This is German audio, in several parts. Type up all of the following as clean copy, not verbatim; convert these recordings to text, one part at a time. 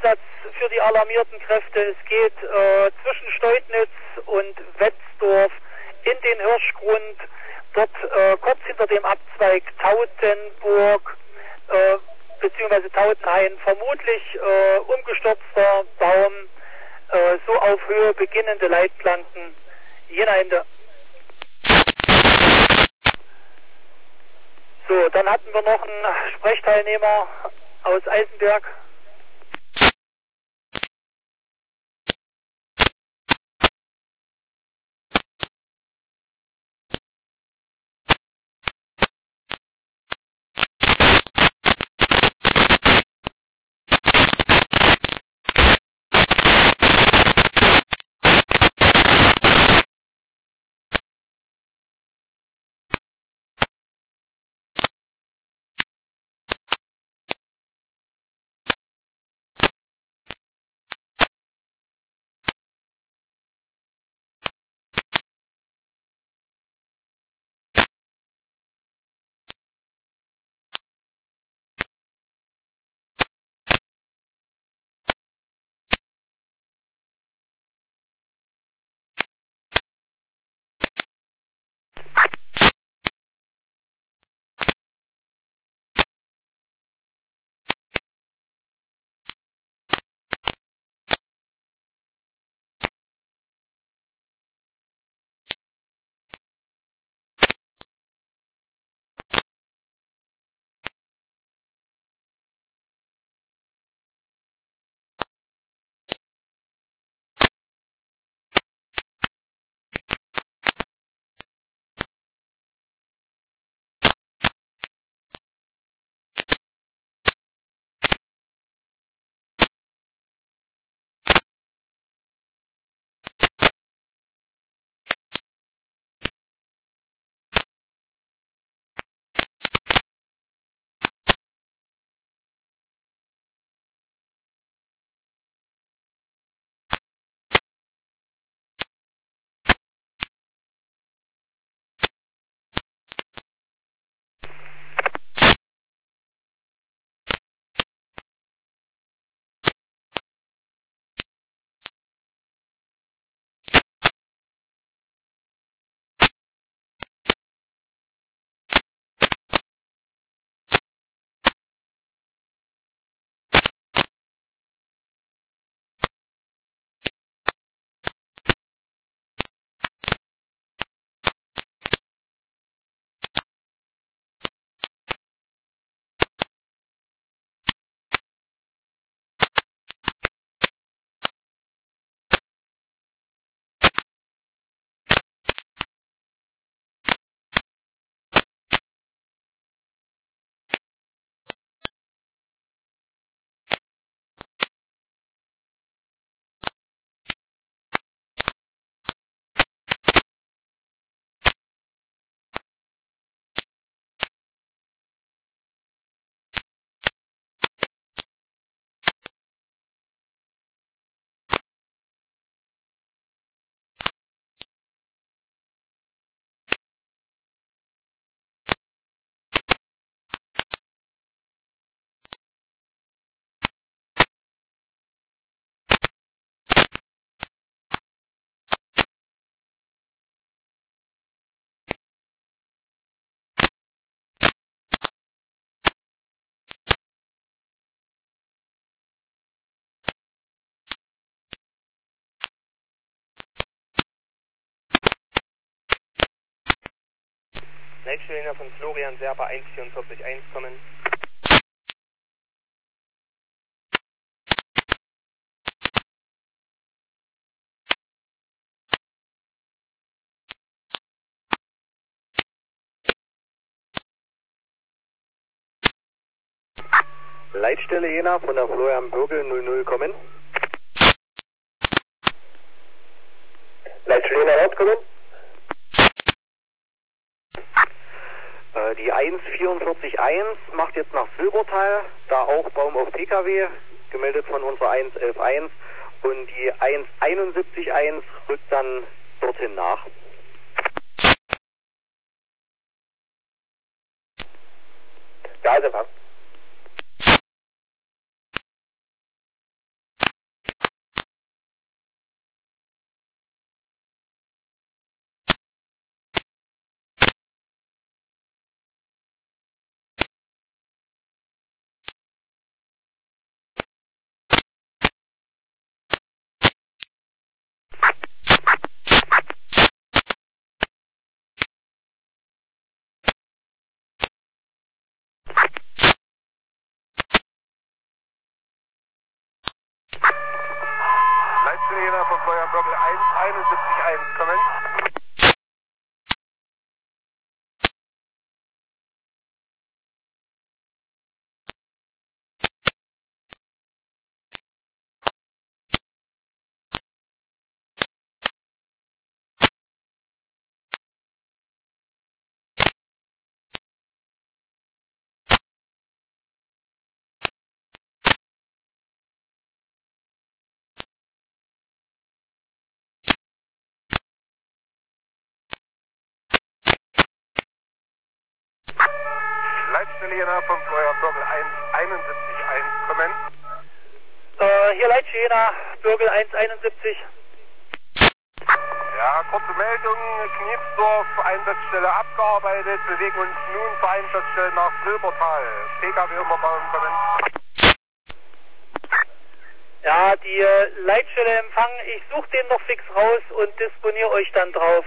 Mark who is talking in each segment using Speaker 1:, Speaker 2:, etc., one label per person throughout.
Speaker 1: Einsatz für die alarmierten Kräfte. Es geht zwischen Steudnitz und Wetzdorf in den Hirschgrund, dort kurz hinter dem Abzweig Tautenburg bzw. Tautenhain, vermutlich umgestürzter Baum, so auf Höhe beginnende Leitplanken, jener Ende. So, dann hatten wir noch einen Sprechteilnehmer aus Eisenberg.
Speaker 2: Leitstelllinie von Florian Serber 144.1 kommen.
Speaker 3: Leitstelle Jena von der Florian Bürgel 00 kommen. Leitstelle Jena rauskommen. Die 144.1 macht jetzt nach Silbertal, da auch Baum auf PKW, gemeldet von unserer 111.1, und die 171.1 rückt dann dorthin nach. Ja, sind wir.
Speaker 4: 71.1 kommen. Leitstelle Jena vom Florian Bürgel 171.1 kommen.
Speaker 1: Hier Leitstelle Jena, Bürgel 171.
Speaker 4: Ja, kurze Meldung, Kniepsdorf, Einsatzstelle abgearbeitet, bewegen uns nun zur Einsatzstelle nach Silbertal. PKW umbauen kommen.
Speaker 1: Ja, die Leitstelle Empfang, ich suche den noch fix raus und disponiere euch dann drauf.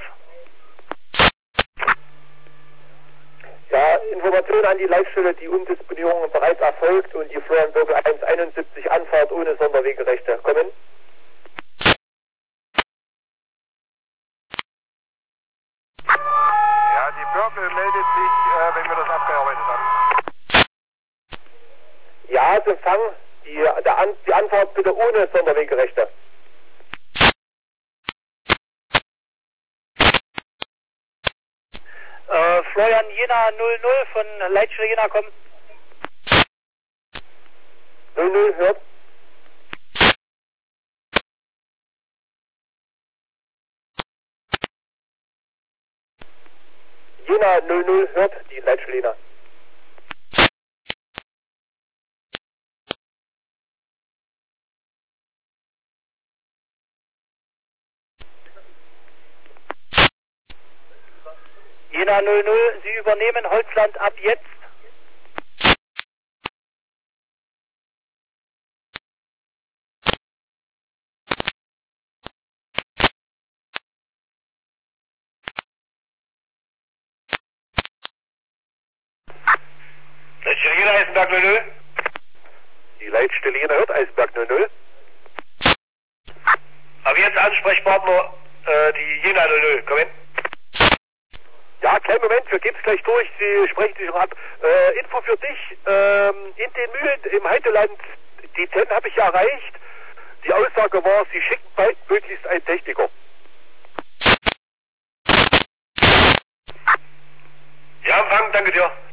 Speaker 3: Ja, Information an die Leitstelle, die Umdisponierung bereits erfolgt und die Florian Bürgel 171 Anfahrt ohne Sonderwegerechte kommen.
Speaker 4: Ja, die Bürgel meldet sich, wenn wir das abgearbeitet haben.
Speaker 3: Ja, Empfang, die Anfahrt bitte ohne Sonderwegerechte.
Speaker 1: Florian Jena 00 von Leitstelle Jena kommen.
Speaker 3: 00 hört. Jena 00 hört die Leitstelle Jena.
Speaker 1: Jena 00, Sie übernehmen Holzland ab jetzt.
Speaker 4: Leitstelle Jena, Eisenberg 00.
Speaker 3: Die Leitstelle Jena hört Eisenberg 00.
Speaker 4: Aber jetzt Ansprechpartner, die Jena 00, komm hin.
Speaker 3: Ja, kleinen Moment, wir geben es gleich durch, Sie sprechen sich noch ab. Info für dich, in den Mühlen im Heideland, die 10 habe ich ja erreicht. Die Aussage war, Sie schicken baldmöglichst einen Techniker.
Speaker 4: Ja, Empfang, danke dir.